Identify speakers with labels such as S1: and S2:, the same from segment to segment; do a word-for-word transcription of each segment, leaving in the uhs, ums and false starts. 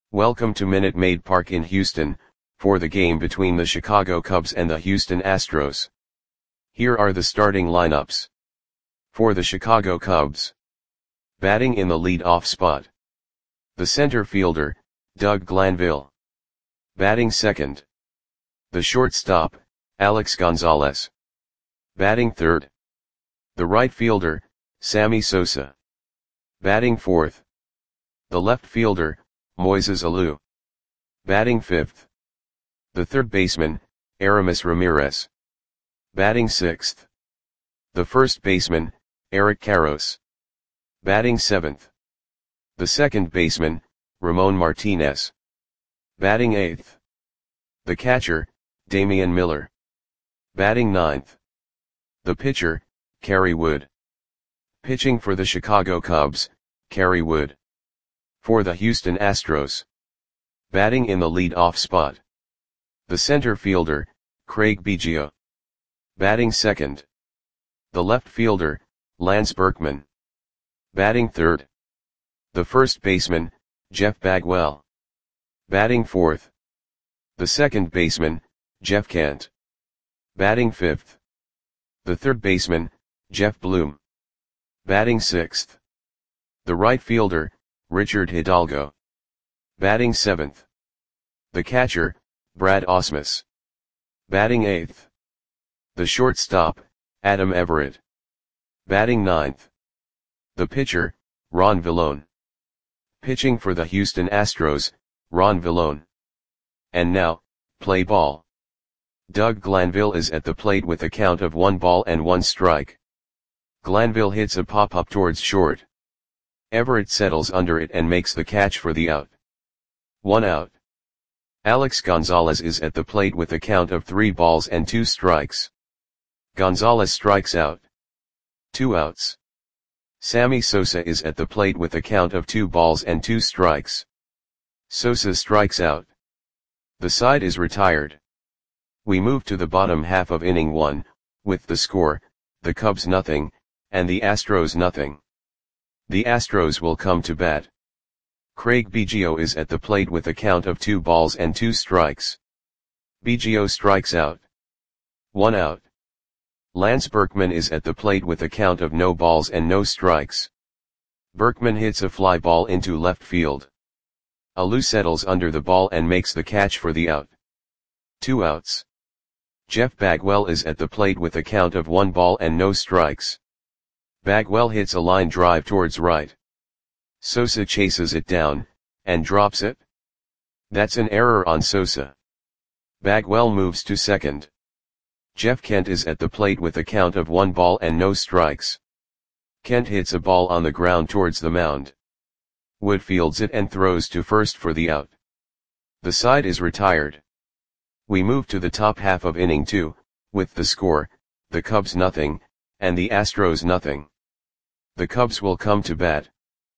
S1: Welcome to Minute Maid Park in Houston, for the game between the Chicago Cubs and the Houston Astros. Here are the starting lineups. For the Chicago Cubs. Batting in the lead-off spot. The center fielder, Doug Glanville. Batting second. The shortstop, Alex Gonzalez. Batting third. The right fielder, Sammy Sosa. Batting fourth. The left fielder, Moises Alou. Batting fifth. The third baseman, Aramis Ramirez. Batting sixth. The first baseman, Eric Karros. Batting seventh. The second baseman, Ramon Martinez. Batting eighth. The catcher, Damian Miller. Batting ninth. The pitcher, Kerry Wood. Pitching for the Chicago Cubs, Kerry Wood. For the Houston Astros. Batting in the lead-off spot. The center fielder, Craig Biggio. Batting second. The left fielder, Lance Berkman. Batting third. The first baseman, Jeff Bagwell. Batting fourth. The second baseman, Jeff Kent. Batting fifth. The third baseman, Jeff Bloom. Batting sixth. The right fielder, Richard Hidalgo. Batting seventh. The catcher, Brad Ausmus. Batting eighth. The shortstop, Adam Everett. Batting ninth. The pitcher, Ron Villone. Pitching for the Houston Astros, Ron Villone. And now, play ball. Doug Glanville is at the plate with a count of one ball and one strike. Glanville hits a pop-up towards short. Everett settles under it and makes the catch for the out. One out. Alex Gonzalez is at the plate with a count of three balls and two strikes. Gonzalez strikes out. Two outs. Sammy Sosa is at the plate with a count of two balls and two strikes. Sosa strikes out. The side is retired. We move to the bottom half of inning one, with the score, the Cubs nothing, and the Astros nothing. The Astros will come to bat. Craig Biggio is at the plate with a count of two balls and two strikes. Biggio strikes out. One out. Lance Berkman is at the plate with a count of no balls and no strikes. Berkman hits a fly ball into left field. Alou settles under the ball and makes the catch for the out. Two outs. Jeff Bagwell is at the plate with a count of one ball and no strikes. Bagwell hits a line drive towards right. Sosa chases it down, and drops it. That's an error on Sosa. Bagwell moves to second. Jeff Kent is at the plate with a count of one ball and no strikes. Kent hits a ball on the ground towards the mound. Wood fields it and throws to first for the out. The side is retired. We move to the top half of inning two, with the score, the Cubs nothing, and the Astros nothing. The Cubs will come to bat.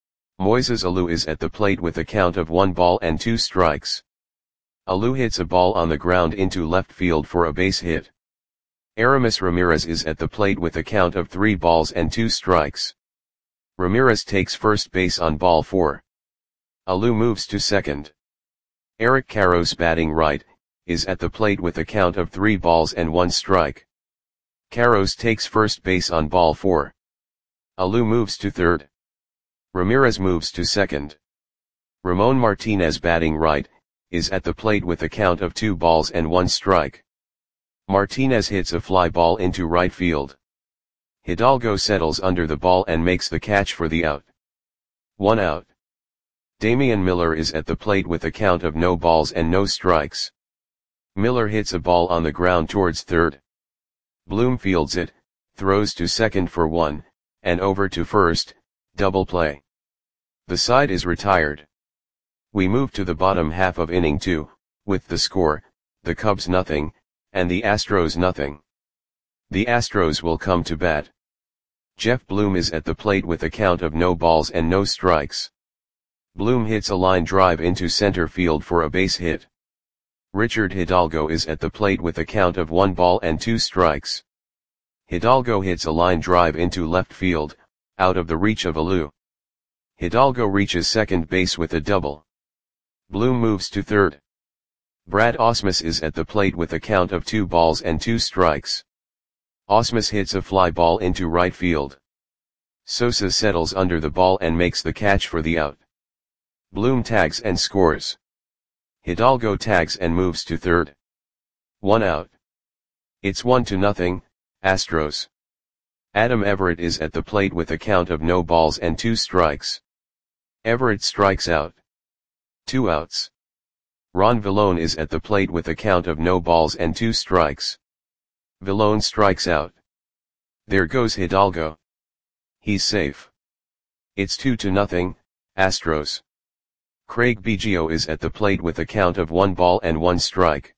S1: Moises Alou is at the plate with a count of one ball and two strikes. Alou hits a ball on the ground into left field for a base hit. Aramis Ramirez is at the plate with a count of three balls and two strikes. Ramirez takes first base on ball four. Alou moves to second. Eric Karros, batting right, is at the plate with a count of three balls and one strike. Karros takes first base on ball four. Alou moves to third. Ramirez moves to second. Ramon Martinez, batting right, is at the plate with a count of two balls and one strike. Martinez hits a fly ball into right field. Hidalgo settles under the ball and makes the catch for the out. One out. Damian Miller is at the plate with a count of no balls and no strikes. Miller hits a ball on the ground towards third. Bloom fields it, throws to second for one, and over to first, double play. The side is retired. We move to the bottom half of inning two, with the score, the Cubs nothing, and the Astros nothing. The Astros will come to bat. Jeff Bloom is at the plate with a count of no balls and no strikes. Bloom hits a line drive into center field for a base hit. Richard Hidalgo is at the plate with a count of one ball and two strikes. Hidalgo hits a line drive into left field, out of the reach of Alou. Hidalgo reaches second base with a double. Bloom moves to third. Brad Ausmus is at the plate with a count of two balls and two strikes. Ausmus hits a fly ball into right field. Sosa settles under the ball and makes the catch for the out. Bloom tags and scores. Hidalgo tags and moves to third. One out. It's one to nothing, Astros. Adam Everett is at the plate with a count of no balls and two strikes. Everett strikes out. Two outs. Ron Villone is at the plate with a count of no balls and two strikes. Villone strikes out. There goes Hidalgo. He's safe. It's two to nothing, Astros. Craig Biggio is at the plate with a count of one ball and one strike.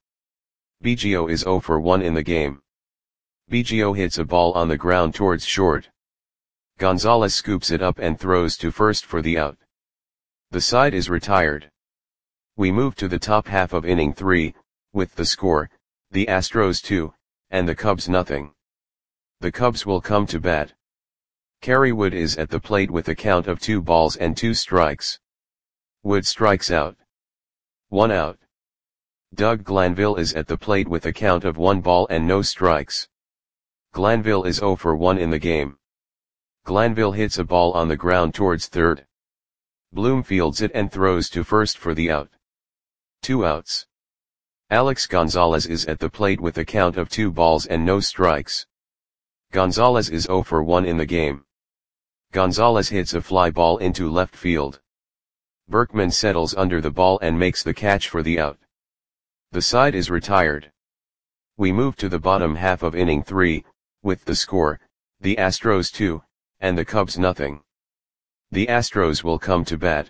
S1: Biggio is zero for one in the game. Biggio hits a ball on the ground towards short. Gonzalez scoops it up and throws to first for the out. The side is retired. We move to the top half of inning three, with the score, the Astros two, and the Cubs nothing. The Cubs will come to bat. Kerry Wood is at the plate with a count of two balls and two strikes. Wood strikes out. One out. Doug Glanville is at the plate with a count of one ball and no strikes. Glanville is zero for one in the game. Glanville hits a ball on the ground towards third. Bloom fields it and throws to first for the out. Two outs. Alex Gonzalez is at the plate with a count of two balls and no strikes. Gonzalez is zero for one in the game. Gonzalez hits a fly ball into left field. Berkman settles under the ball and makes the catch for the out. The side is retired. We move to the bottom half of inning three, with the score, the Astros two, and the Cubs nothing. The Astros will come to bat.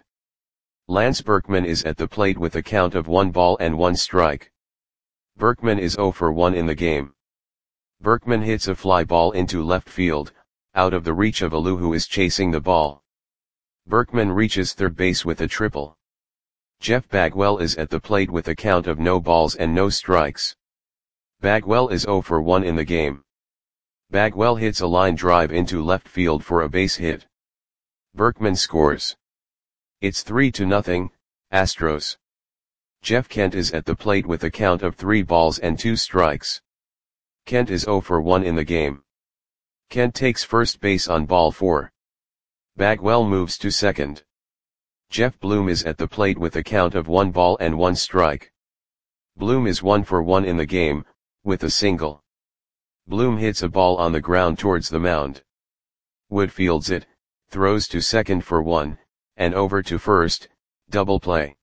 S1: Lance Berkman is at the plate with a count of one ball and one strike. Berkman is zero for one in the game. Berkman hits a fly ball into left field, out of the reach of Alou, who is chasing the ball. Berkman reaches third base with a triple. Jeff Bagwell is at the plate with a count of no balls and no strikes. Bagwell is zero for one in the game. Bagwell hits a line drive into left field for a base hit. Berkman scores. It's three to nothing, Astros. Jeff Kent is at the plate with a count of three balls and two strikes. Kent is zero for one in the game. Kent takes first base on ball four. Bagwell moves to second. Jeff Bloom is at the plate with a count of one ball and one strike. Bloom is one for one in the game, with a single. Bloom hits a ball on the ground towards the mound. Wood fields it, throws to second for one, and over to first, double play.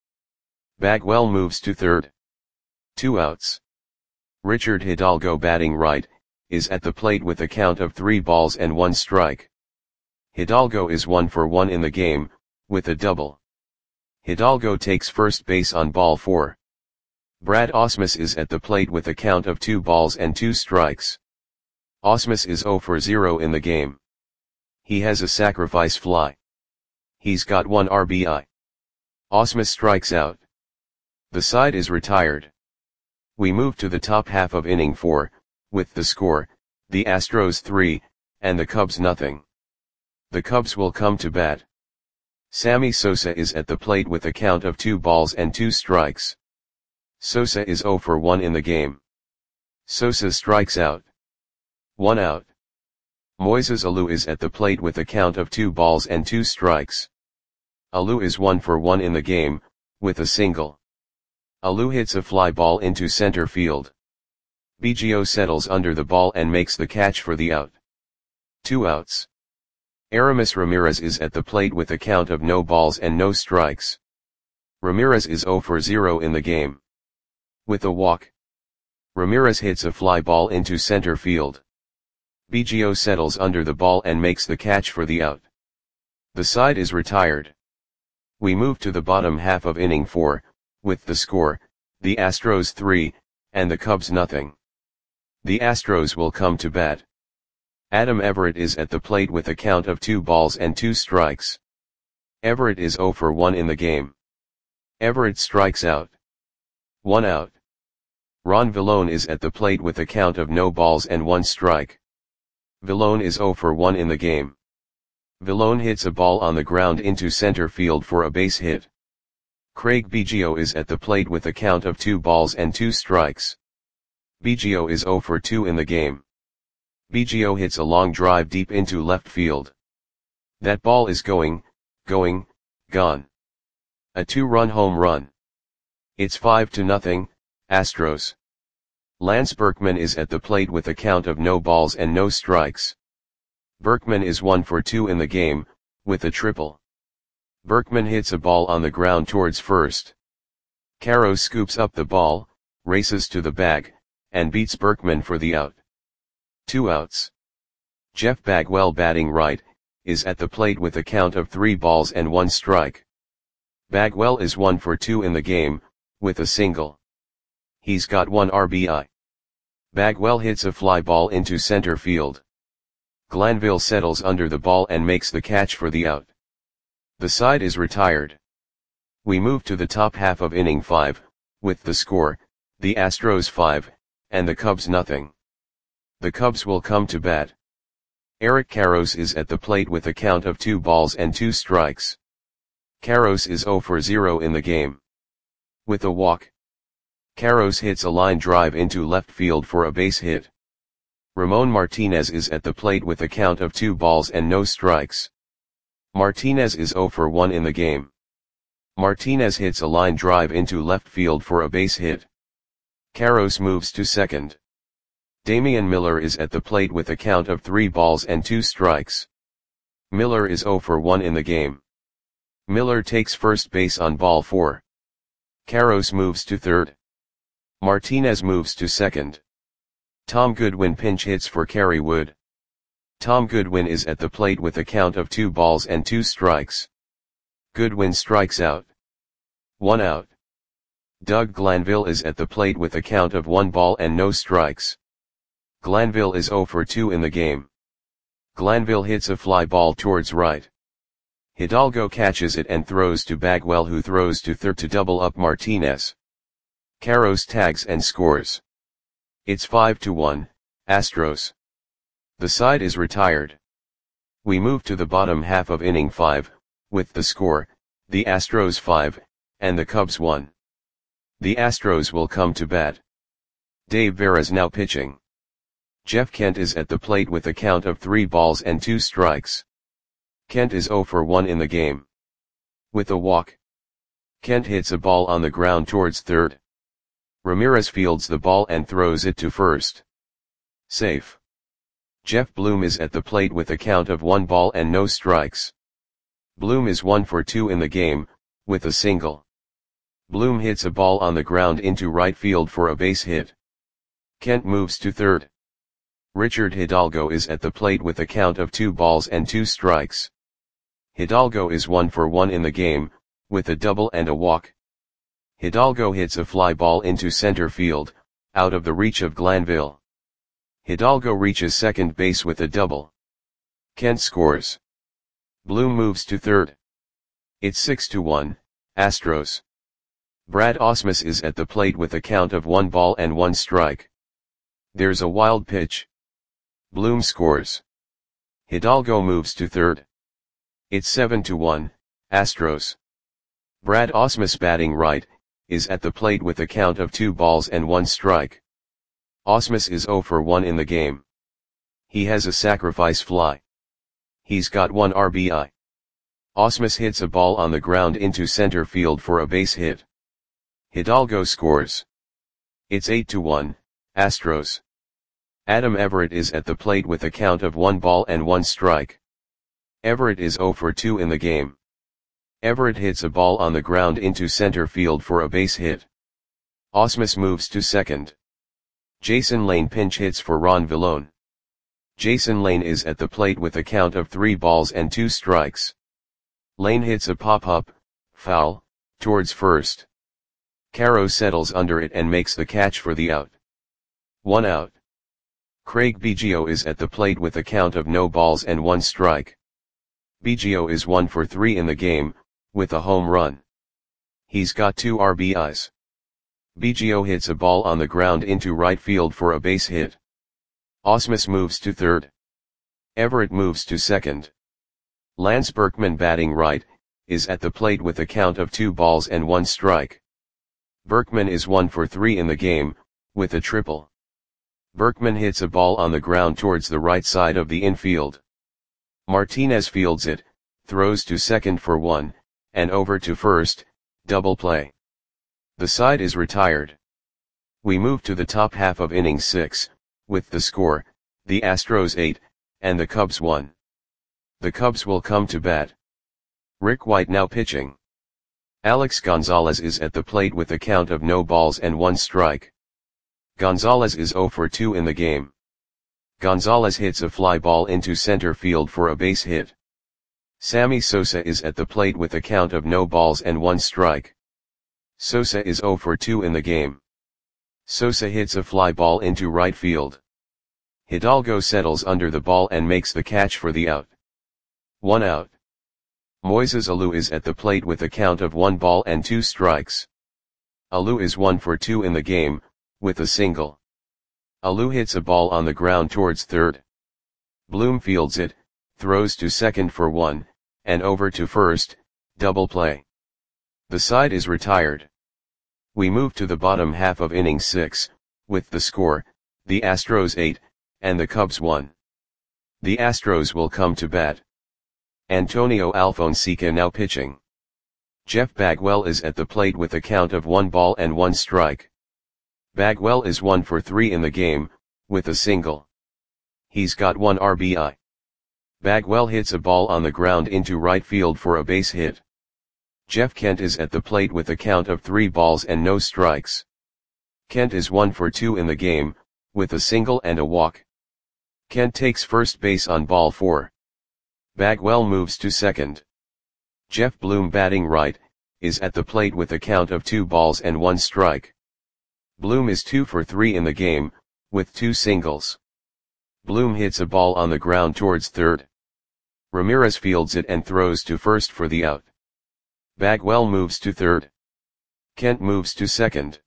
S1: Bagwell moves to third. Two outs. Richard Hidalgo, batting right, is at the plate with a count of three balls and one strike. Hidalgo is one for one in the game, with a double. Hidalgo takes first base on ball four. Brad Ausmus is at the plate with a count of two balls and two strikes. Ausmus is zero for zero in the game. He has a sacrifice fly. He's got one R B I. Ausmus strikes out. The side is retired. We move to the top half of inning four, with the score, the Astros three, and the Cubs nothing. The Cubs will come to bat. Sammy Sosa is at the plate with a count of two balls and two strikes. Sosa is zero for one in the game. Sosa strikes out. One out. Moises Alou is at the plate with a count of two balls and two strikes. Alou is one for one in the game, with a single. Alou hits a fly ball into center field. Biggio settles under the ball and makes the catch for the out. Two outs. Aramis Ramirez is at the plate with a count of no balls and no strikes. Ramirez is zero for zero in the game. With a walk. Ramirez hits a fly ball into center field. Biggio settles under the ball and makes the catch for the out. The side is retired. We move to the bottom half of inning four, with the score, the Astros three, and the Cubs nothing. The Astros will come to bat. Adam Everett is at the plate with a count of two balls and two strikes. Everett is zero for one in the game. Everett strikes out. One out. Ron Villone is at the plate with a count of no balls and one strike. Villone is zero for one in the game. Villone hits a ball on the ground into center field for a base hit. Craig Biggio is at the plate with a count of two balls and two strikes. Biggio is zero for two in the game. Biggio hits a long drive deep into left field. That ball is going, going, gone. A two-run home run. It's five to nothing, Astros. Lance Berkman is at the plate with a count of no balls and no strikes. Berkman is one for two in the game, with a triple. Berkman hits a ball on the ground towards first. Caro scoops up the ball, races to the bag, and beats Berkman for the out. Two outs. Jeff Bagwell, batting right, is at the plate with a count of three balls and one strike. Bagwell is one for two in the game, with a single. He's got one R B I. Bagwell hits a fly ball into center field. Glanville settles under the ball and makes the catch for the out. The side is retired. We move to the top half of inning five, with the score, the Astros five, and the Cubs nothing. The Cubs will come to bat. Eric Karros is at the plate with a count of two balls and two strikes. Karros is zero for zero in the game. With a walk. Karros hits a line drive into left field for a base hit. Ramon Martinez is at the plate with a count of two balls and no strikes. Martinez is zero for one in the game. Martinez hits a line drive into left field for a base hit. Karros moves to second. Damian Miller is at the plate with a count of three balls and two strikes. Miller is zero for one in the game. Miller takes first base on ball four. Karros moves to third. Martinez moves to second. Tom Goodwin pinch hits for Kerry Wood. Tom Goodwin is at the plate with a count of two balls and two strikes. Goodwin strikes out. One out. Doug Glanville is at the plate with a count of one ball and no strikes. Glanville is zero for two in the game. Glanville hits a fly ball towards right. Hidalgo catches it and throws to Bagwell, who throws to third to double up Martinez. Karros tags and scores. It's five to one, Astros. The side is retired. We move to the bottom half of inning five, with the score, the Astros five, and the Cubs one. The Astros will come to bat. Dave Veras now pitching. Jeff Kent is at the plate with a count of three balls and two strikes. Kent is zero for one in the game. With a walk. Kent hits a ball on the ground towards third. Ramirez fields the ball and throws it to first. Safe. Jeff Bloom is at the plate with a count of one ball and no strikes. Bloom is one for two in the game, with a single. Bloom hits a ball on the ground into right field for a base hit. Kent moves to third. Richard Hidalgo is at the plate with a count of two balls and two strikes. Hidalgo is one for one in the game, with a double and a walk. Hidalgo hits a fly ball into center field, out of the reach of Glanville. Hidalgo reaches second base with a double. Kent scores. Bloom moves to third. It's six to one, Astros. Brad Ausmus is at the plate with a count of one ball and one strike. There's a wild pitch. Bloom scores. Hidalgo moves to third. It's seven to one, Astros. Brad Ausmus, batting right, is at the plate with a count of two balls and one strike. Ausmus is zero for one in the game. He has a sacrifice fly. He's got one R B I. Ausmus hits a ball on the ground into center field for a base hit. Hidalgo scores. It's eight to one, Astros. Adam Everett is at the plate with a count of one ball and one strike. Everett is zero for two in the game. Everett hits a ball on the ground into center field for a base hit. Ausmus moves to second. Jason Lane pinch hits for Ron Villone. Jason Lane is at the plate with a count of three balls and two strikes. Lane hits a pop-up, foul, towards first. Caro settles under it and makes the catch for the out. One out. Craig Biggio is at the plate with a count of no balls and one strike. Biggio is one for three in the game, with a home run. He's got two R B Is. Biggio hits a ball on the ground into right field for a base hit. Ausmus moves to third. Everett moves to second. Lance Berkman, batting right, is at the plate with a count of two balls and one strike. Berkman is one for three in the game, with a triple. Berkman hits a ball on the ground towards the right side of the infield. Martinez fields it, throws to second for one, and over to first, double play. The side is retired. We move to the top half of inning six, with the score, the Astros eight, and the Cubs one. The Cubs will come to bat. Rick White now pitching. Alex Gonzalez is at the plate with a count of no balls and one strike. Gonzalez is zero for two in the game. Gonzalez hits a fly ball into center field for a base hit. Sammy Sosa is at the plate with a count of no balls and one strike. Sosa is zero for two in the game. Sosa hits a fly ball into right field. Hidalgo settles under the ball and makes the catch for the out. One out. Moises Alou is at the plate with a count of one ball and two strikes. Alou is one for two in the game, with a single. Alou hits a ball on the ground towards third. Bloom fields it, throws to second for one, and over to first, double play. The side is retired. We move to the bottom half of inning six, with the score, the Astros eight, and the Cubs one. The Astros will come to bat. Antonio Alfonseca now pitching. Jeff Bagwell is at the plate with a count of one ball and one strike. Bagwell is one for three in the game, with a single. He's got one R B I. Bagwell hits a ball on the ground into right field for a base hit. Jeff Kent is at the plate with a count of three balls and no strikes. Kent is one for two in the game, with a single and a walk. Kent takes first base on ball four. Bagwell moves to second. Jeff Bloom batting right, is at the plate with a count of two balls and one strike. Bloom is two for three in the game, with two singles. Bloom hits a ball on the ground towards third. Ramirez fields it and throws to first for the out. Bagwell moves to third. Kent moves to second.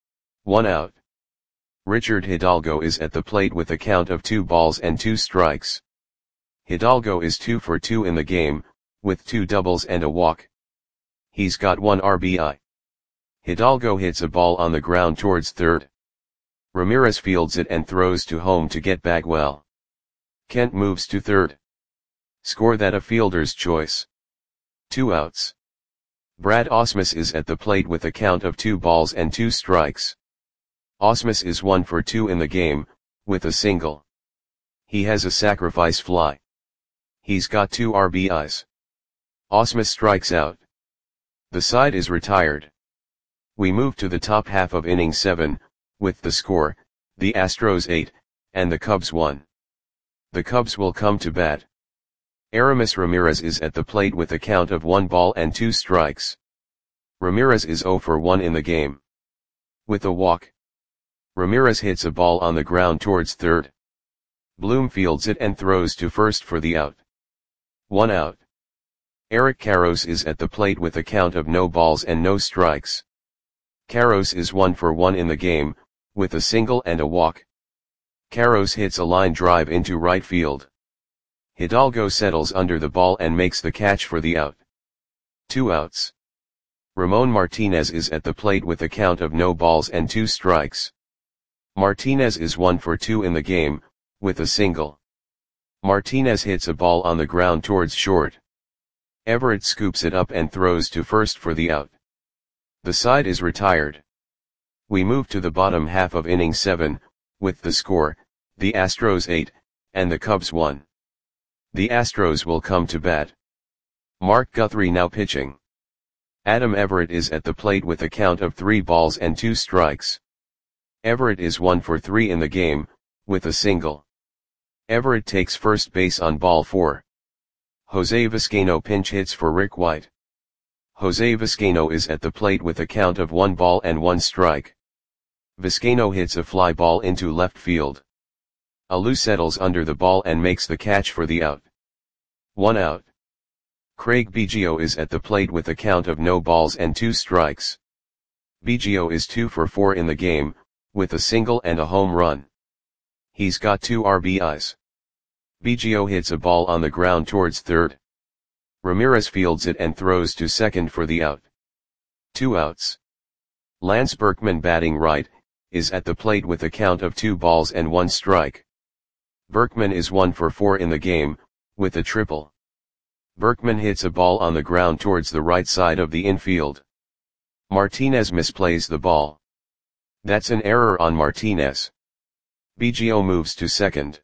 S1: One out. Richard Hidalgo is at the plate with a count of two balls and two strikes. Hidalgo is two for two in the game, with two doubles and a walk. He's got one R B I. Hidalgo hits a ball on the ground towards third. Ramirez fields it and throws to home to get Bagwell. Kent moves to third. Score that a fielder's choice. Two outs. Brad Ausmus is at the plate with a count of two balls and two strikes. Ausmus is one for two in the game, with a single. He has a sacrifice fly. He's got two R B Is. Ausmus strikes out. The side is retired. We move to the top half of inning seven, with the score, the Astros eight, and the Cubs one. The Cubs will come to bat. Aramis Ramirez is at the plate with a count of one ball and two strikes. Ramirez is zero for one in the game. With a walk. Ramirez hits a ball on the ground towards third. Bloom fields it and throws to first for the out. One out. Eric Karros is at the plate with a count of no balls and no strikes. Karros is one for one in the game, with a single and a walk. Karros hits a line drive into right field. Hidalgo settles under the ball and makes the catch for the out. Two outs. Ramon Martinez is at the plate with a count of no balls and two strikes. Martinez is one for two in the game, with a single. Martinez hits a ball on the ground towards short. Everett scoops it up and throws to first for the out. The side is retired. We move to the bottom half of inning seven, with the score, the Astros eight, and the Cubs one. The Astros will come to bat. Mark Guthrie now pitching. Adam Everett is at the plate with a count of three balls and two strikes. Everett is one for three in the game, with a single. Everett takes first base on ball four. Jose Vizcaino pinch hits for Rick White. Jose Vizcaino is at the plate with a count of one ball and one strike. Vizcaino hits a fly ball into left field. Alou settles under the ball and makes the catch for the out. One out. Craig Biggio is at the plate with a count of no balls and two strikes. Biggio is two for four in the game, with a single and a home run. He's got two R B Is. Biggio hits a ball on the ground towards third. Ramirez fields it and throws to second for the out. Two outs. Lance Berkman, batting right, is at the plate with a count of two balls and one strike. Berkman is one for four in the game, with a triple. Berkman hits a ball on the ground towards the right side of the infield. Martinez misplays the ball. That's an error on Martinez. Biggio moves to second.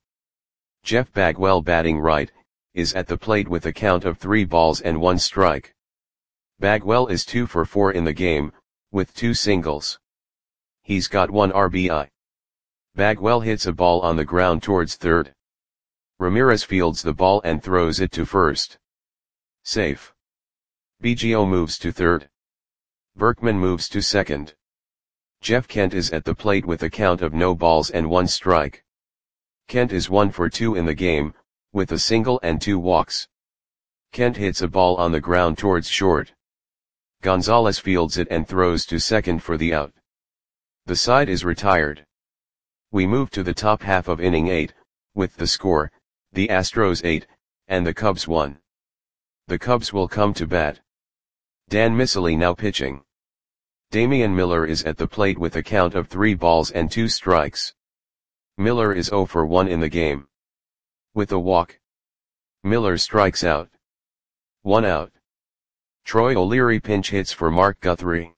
S1: Jeff Bagwell, batting right, is at the plate with a count of three balls and one strike. Bagwell is two for four in the game, with two singles. He's got one R B I. Bagwell hits a ball on the ground towards third. Ramirez fields the ball and throws it to first. Safe. Biggio moves to third. Berkman moves to second. Jeff Kent is at the plate with a count of no balls and one strike. Kent is one for two in the game, with a single and two walks. Kent hits a ball on the ground towards short. Gonzalez fields it and throws to second for the out. The side is retired. We move to the top half of inning eight, with the score, the Astros eight, and the Cubs one. The Cubs will come to bat. Dan Miceli now pitching. Damian Miller is at the plate with a count of three balls and two strikes. Miller is zero for one in the game. With a walk. Miller strikes out. One out. Troy O'Leary pinch hits for Mark Guthrie.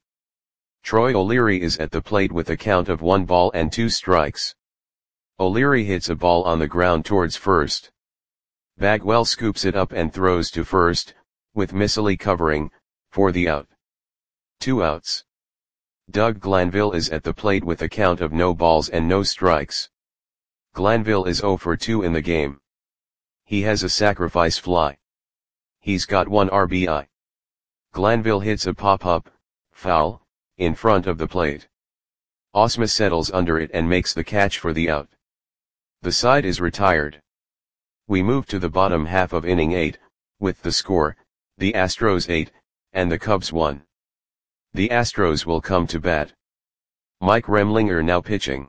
S1: Troy O'Leary is at the plate with a count of one ball and two strikes. O'Leary hits a ball on the ground towards first. Bagwell scoops it up and throws to first, with Miceli covering, for the out. Two outs. Doug Glanville is at the plate with a count of no balls and no strikes. Glanville is zero for two in the game. He has a sacrifice fly. He's got one R B I. Glanville hits a pop-up, foul, in front of the plate. Osma settles under it and makes the catch for the out. The side is retired. We move to the bottom half of inning eight, with the score, the Astros eight, and the Cubs one. The Astros will come to bat. Mike Remlinger now pitching.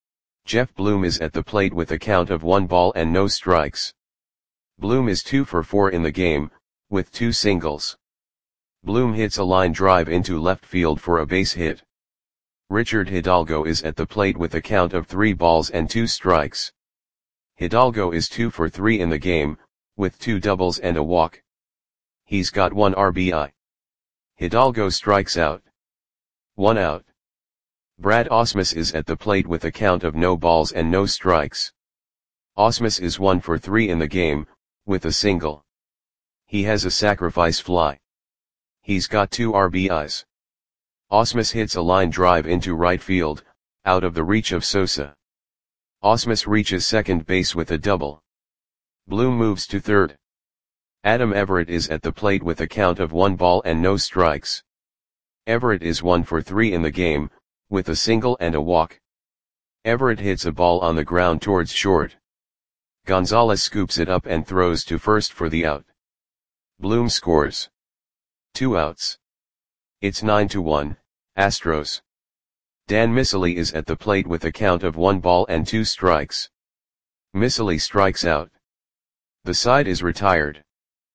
S1: Jeff Bloom is at the plate with a count of one ball and no strikes. Bloom is two for four in the game, with two singles. Bloom hits a line drive into left field for a base hit. Richard Hidalgo is at the plate with a count of three balls and two strikes. Hidalgo is two for three in the game, with two doubles and a walk. He's got one R B I. Hidalgo strikes out. One out. Brad Ausmus is at the plate with a count of no balls and no strikes. Ausmus is one for three in the game, with a single. He has a sacrifice fly. He's got two R B Is. Ausmus hits a line drive into right field, out of the reach of Sosa. Ausmus reaches second base with a double. Bloom moves to third. Adam Everett is at the plate with a count of one ball and no strikes. Everett is one for three in the game, with a single and a walk. Everett hits a ball on the ground towards short. Gonzalez scoops it up and throws to first for the out. Bloom scores. Two outs. It's nine to one, Astros. Dan Miceli is at the plate with a count of one ball and two strikes. Miceli strikes out. The side is retired.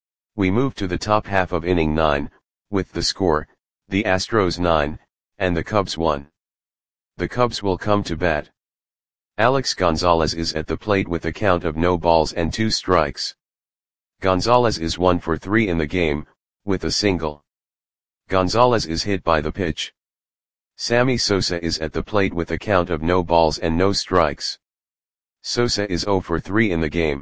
S1: We move to the top half of inning nine, with the score, the Astros nine, and the Cubs one. The Cubs will come to bat. Alex Gonzalez is at the plate with a count of no balls and two strikes. Gonzalez is one for three in the game, with a single. Gonzalez is hit by the pitch. Sammy Sosa is at the plate with a count of no balls and no strikes. Sosa is zero for three in the game.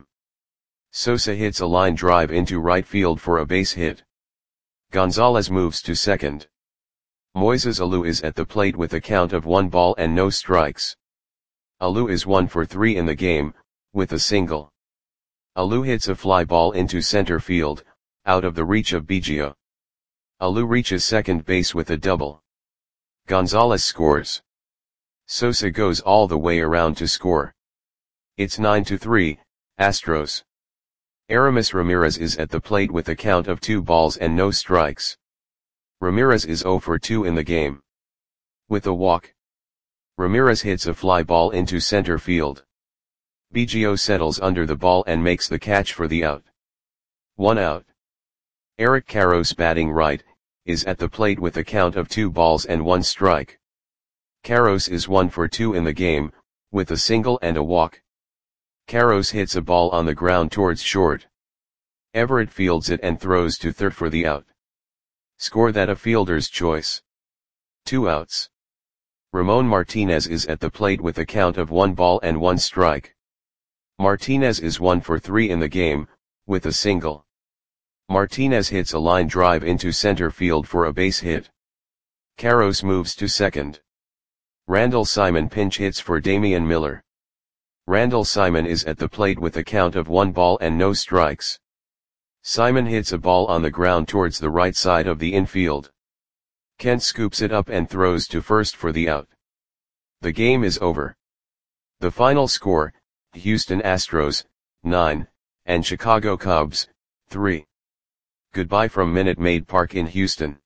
S1: Sosa hits a line drive into right field for a base hit. Gonzalez moves to second. Moises Alou is at the plate with a count of one ball and no strikes. Alou is one for three in the game, with a single. Alou hits a fly ball into center field, out of the reach of Biggio. Alou reaches second base with a double. Gonzalez scores. Sosa goes all the way around to score. It's nine to three, Astros. Aramis Ramirez is at the plate with a count of two balls and no strikes. Ramirez is zero for two in the game. With a walk. Ramirez hits a fly ball into center field. Biggio settles under the ball and makes the catch for the out. One out. Eric Karros, batting right, is at the plate with a count of two balls and one strike. Karros is one for two in the game, with a single and a walk. Karros hits a ball on the ground towards short. Everett fields it and throws to third for the out. Score that a fielder's choice. Two outs. Ramon Martinez is at the plate with a count of one ball and one strike. Martinez is one for three in the game, with a single. Martinez hits a line drive into center field for a base hit. Karros moves to second. Randall Simon pinch hits for Damian Miller. Randall Simon is at the plate with a count of one ball and no strikes. Simon hits a ball on the ground towards the right side of the infield. Kent scoops it up and throws to first for the out. The game is over. The final score, Houston Astros, nine, and Chicago Cubs, three. Goodbye from Minute Maid Park in Houston.